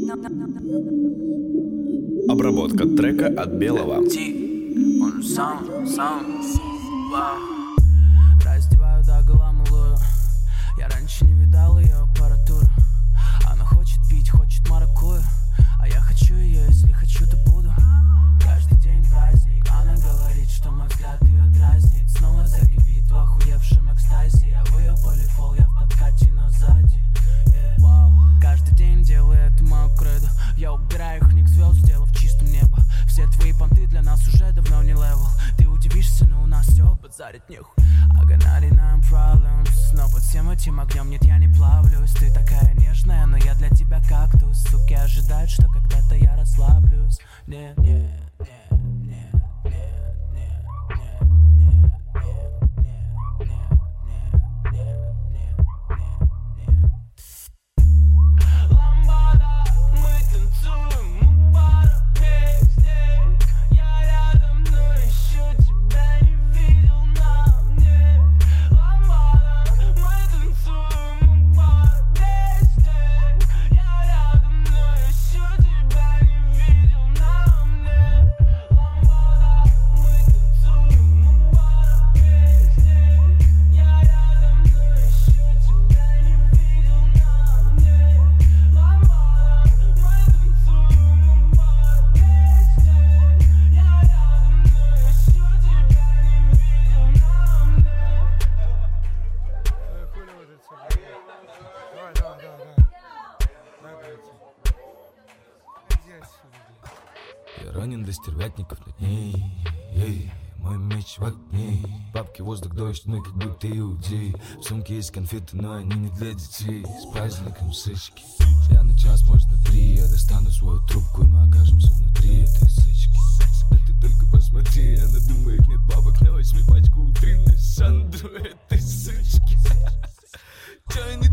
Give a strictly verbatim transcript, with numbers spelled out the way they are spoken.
Обработка трека от Белого. Он сам, сам, раздеваю догола малую. Я раньше не видал ее аппаратуру. Она хочет пить, хочет маракую. А я хочу ее, если хочу, то буду. Каждый день праздник. Она говорит, что мой взгляд ее дразнит. Снова закипит в охуевшем экстазе. Я в ее полифол, я в подкате, но сзади. yeah. wow. Каждый день делаю это мою кредо. Я убираю их ник звезд, сделав чистым небо. Все твои понты для нас уже давно не левел. Ты удивишься, но у нас все базарить нехуй. I got ninety-nine problems. Но под всем этим огнем нет, я не плавлюсь. Ты такая нежная, но я для тебя кактус. Суки ожидают, что когда-то я расслаблюсь. Не, не, не, не, не, не, не, не, не, не. Ламбада, мы танцуем, мы пара песней. Я рядом, но еще тебя не видел на мне. Ламбада, мы танцуем, мы пара песней. Я рядом, но еще тебя не видел на мне. Ламбада, мы танцуем, мы пара песней. Я рядом, но еще тебя не видел на мне. Ламбада, мы танцуем, мы пара песней. Я рядом, но еще тебя не видел на мне. Хули вот это всё, давай, давай, давай, давай. Дай пойти. Иди отсюда, блядь. Я ранен до стервятников над ней. Эй, мой меч в огне. Бабки, воздух, дождь, мы как будто иудеи. В сумке есть конфеты, но они не для детей. С праздником сычки. Я на час, может на три. Я достану свою трубку, и мы окажемся внутри этой сычки. Да ты только посмотри, она думает, нет бабок. На восьми пачку утренней Сандру этой сычки. Чё не